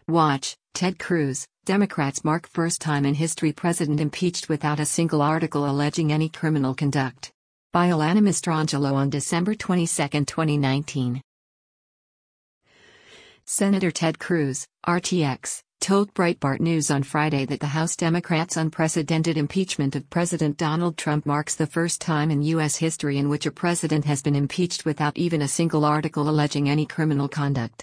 Watch, Ted Cruz, Democrats mark first time in history president impeached without a single article alleging any criminal conduct. By Alana Mastrangelo on December 22, 2019. Senator Ted Cruz, RTX, told Breitbart News on Friday that the House Democrats' unprecedented impeachment of President Donald Trump marks the first time in U.S. history in which a president has been impeached without even a single article alleging any criminal conduct.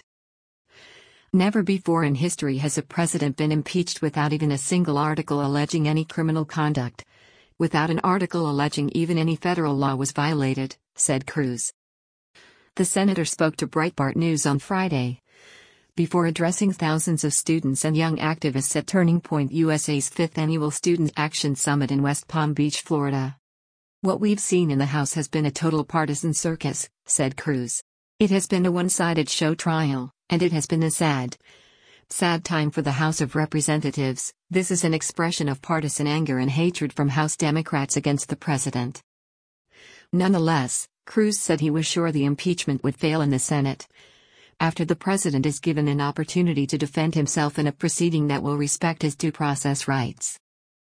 Never before in history has a president been impeached without even a single article alleging any criminal conduct. Without an article alleging even any federal law was violated, said Cruz. The senator spoke to Breitbart News on Friday, before addressing thousands of students and young activists at Turning Point USA's 5th Annual Student Action Summit in West Palm Beach, Florida. What we've seen in the House has been a total partisan circus, said Cruz. It has been a one-sided show trial, and it has been a sad time for the House of Representatives. This is an expression of partisan anger and hatred from House Democrats against the president. Nonetheless, Cruz said he was sure the impeachment would fail in the Senate, after the president is given an opportunity to defend himself in a proceeding that will respect his due process rights.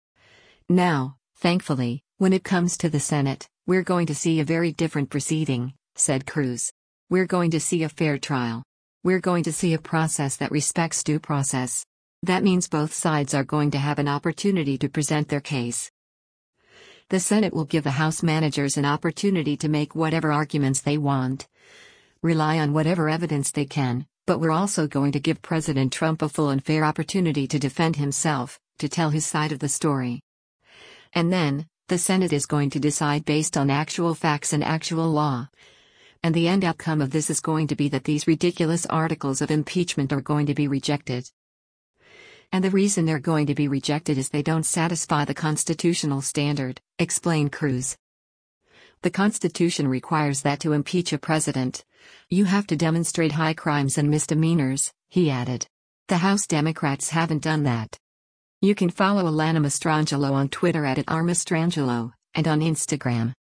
Now, thankfully, when it comes to the Senate, we're going to see a very different proceeding, said Cruz. We're going to see a fair trial. We're going to see a process that respects due process. That means both sides are going to have an opportunity to present their case. The Senate will give the House managers an opportunity to make whatever arguments they want, rely on whatever evidence they can, but we're also going to give President Trump a full and fair opportunity to defend himself, to tell his side of the story. And then, the Senate is going to decide based on actual facts and actual law. And the end outcome of this is going to be that these ridiculous articles of impeachment are going to be rejected. And the reason they're going to be rejected is they don't satisfy the constitutional standard, explained Cruz. The Constitution requires that to impeach a president, you have to demonstrate high crimes and misdemeanors, he added. The House Democrats haven't done that. You can follow Alana Mastrangelo on Twitter @RMastrangelo, and on Instagram.